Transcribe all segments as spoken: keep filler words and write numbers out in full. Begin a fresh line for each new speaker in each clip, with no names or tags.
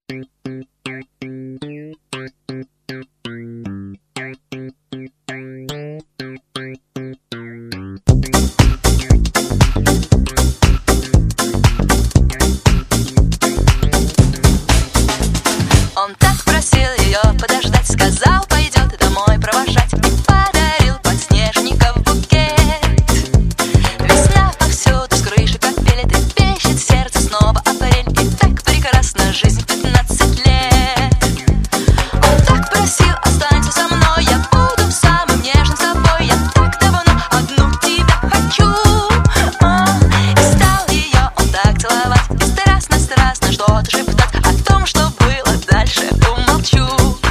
Он так просил ее подождать, сказал, пойдет домой провожать, и подарил подснежников букет. Весна повсюду, с крыши капели трепещет сердце, снова апрель, и так прекрасна жизнь в пятнадцать лет. Он так просил, останься со мной, я буду самым нежным с тобой, я так давно одну тебя хочу. О, и стал ее он так целовать, и страстно-страстно что-то шептать о том, что было дальше, умолчу.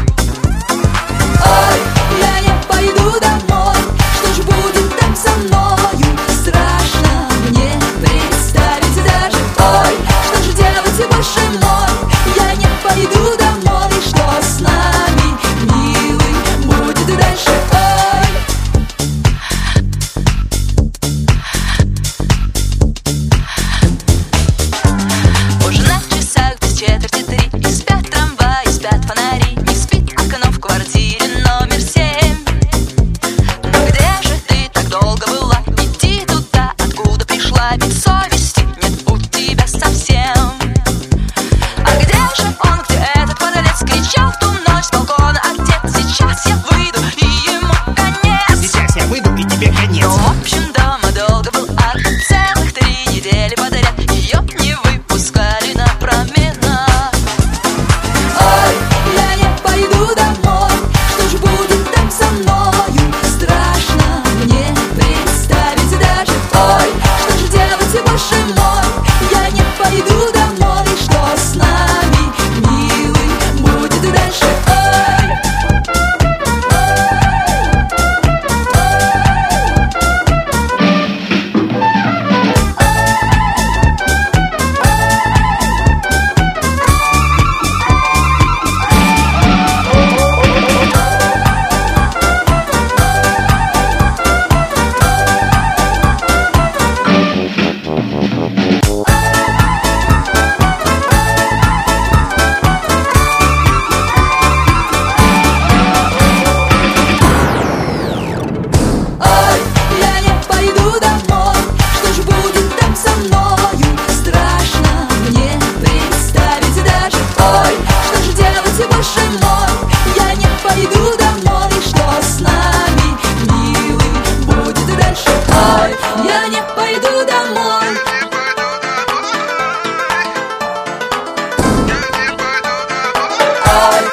Ой, я не пойду домой, что ж будет там со мною? Страшно мне представить даже. Ой, что же делать, боже мой? Я не пойду домой, что с нами, милый, будет дальше? Ой.
Уже на часах без четверти три, и спят трамваи, спят фонари, не спит окно в квартире номер семь. Но где же ты так долго была? Иди туда, откуда пришла, ведь совести нет у тебя совсем. А где же он, где этот подлец, кричал в ту ночь с балкона: отец, сейчас я выйду, и ему конец.
Сейчас я выйду, и тебе конец.
Ну, в общем, дома долго был ад, целых три недели подряд ее не выпускали на променад.
Ой, я не пойду домой, что ж будет там со мною? Страшно мне представить даже. Ой, что же делать, боже мой? Я не пойду домой, что с нами, милый, будет дальше? Ой. Ой, я не пойду домой, что ж будет там со мною? Страшно мне представить даже. Ой, что же делать, боже мой? Я не пойду домой, что с нами, милый, будет дальше? Ой, я не пойду домой. Ой.